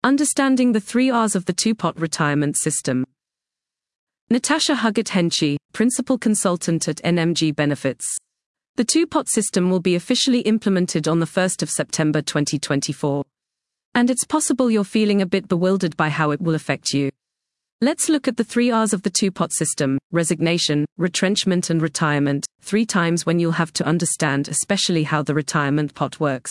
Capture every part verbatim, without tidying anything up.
Understanding the three R's of the two-pot retirement system. Natasha Huggett-Henchy, Principal Consultant at N M G Benefits. The two-pot system will be officially implemented on the first of September twenty twenty-four. And it's possible you're feeling a bit bewildered by how it will affect you. Let's look at the three R's of the two-pot system: resignation, retrenchment and retirement, three times when you'll have to understand especially how the retirement pot works.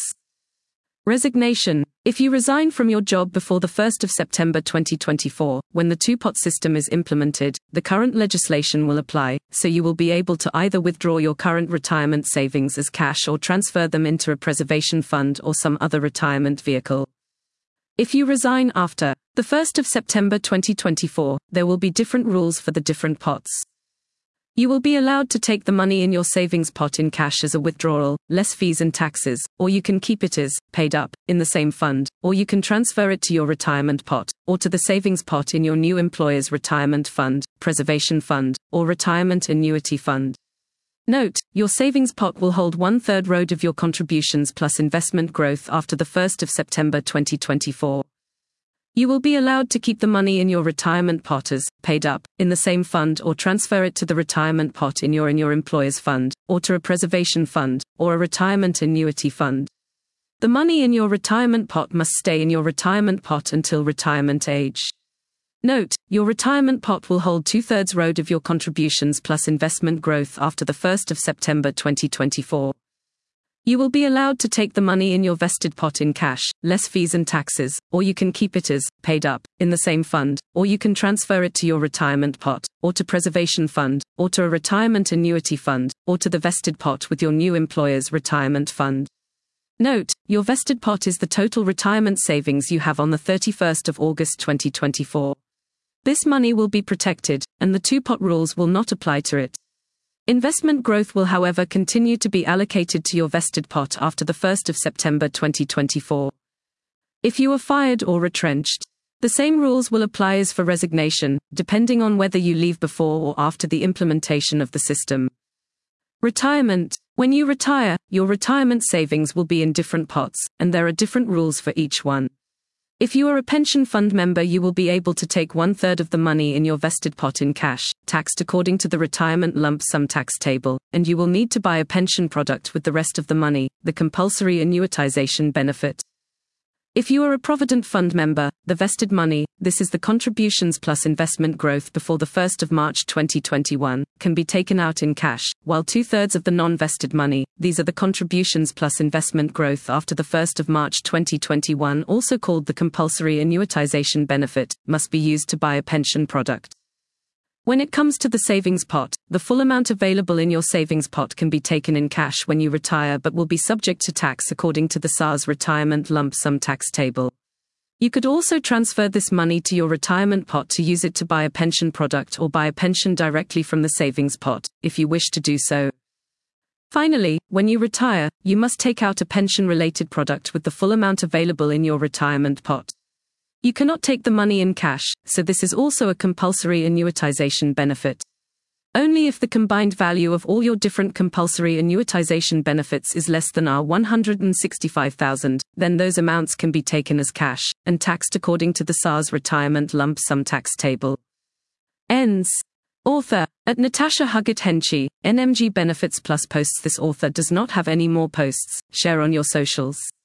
Resignation. If you resign from your job before the first of September twenty twenty-four, when the two-pot system is implemented, the current legislation will apply, so you will be able to either withdraw your current retirement savings as cash or transfer them into a preservation fund or some other retirement vehicle. If you resign after the first of September twenty twenty-four, there will be different rules for the different pots. You will be allowed to take the money in your savings pot in cash as a withdrawal, less fees and taxes, or you can keep it as paid up in the same fund, or you can transfer it to your retirement pot, or to the savings pot in your new employer's retirement fund, preservation fund, or retirement annuity fund. Note, your savings pot will hold one-third road of your contributions plus investment growth after the first of September twenty twenty-four. You will be allowed to keep the money in your retirement pot as paid up in the same fund, or transfer it to the retirement pot in your in your employer's fund, or to a preservation fund, or a retirement annuity fund. The money in your retirement pot must stay in your retirement pot until retirement age. Note, your retirement pot will hold two-thirds road of your contributions plus investment growth after the first of September twenty twenty-four. You will be allowed to take the money in your vested pot in cash, less fees and taxes, or you can keep it as paid up in the same fund, or you can transfer it to your retirement pot, or to preservation fund, or to a retirement annuity fund, or to the vested pot with your new employer's retirement fund. Note, your vested pot is the total retirement savings you have on the thirty-first of August twenty twenty-four. This money will be protected, and the two-pot rules will not apply to it. Investment growth will, however, continue to be allocated to your vested pot after the first of September twenty twenty-four. If you are fired or retrenched, the same rules will apply as for resignation, depending on whether you leave before or after the implementation of the system. Retirement. When you retire, your retirement savings will be in different pots, and there are different rules for each one. If you are a pension fund member, you will be able to take one-third of the money in your vested pot in cash, taxed according to the retirement lump sum tax table, and you will need to buy a pension product with the rest of the money, the compulsory annuitization benefit. If you are a provident fund member, the vested money, this is the contributions plus investment growth before the first of March twenty twenty-one, can be taken out in cash, while two-thirds of the non-vested money, these are the contributions plus investment growth after the first of March twenty twenty-one, also called the compulsory annuitization benefit, must be used to buy a pension product. When it comes to the savings pot, the full amount available in your savings pot can be taken in cash when you retire but will be subject to tax according to the S A R's retirement lump sum tax table. You could also transfer this money to your retirement pot to use it to buy a pension product or buy a pension directly from the savings pot, if you wish to do so. Finally, when you retire, you must take out a pension-related product with the full amount available in your retirement pot. You cannot take the money in cash, so this is also a compulsory annuitization benefit. Only if the combined value of all your different compulsory annuitization benefits is less than one hundred sixty-five thousand, then those amounts can be taken as cash, and taxed according to the S A R's retirement lump sum tax table. Ends. Author, at Natasha Huggett-Henchy, N M G Benefits Plus posts. This author does not have any more posts. Share on your socials.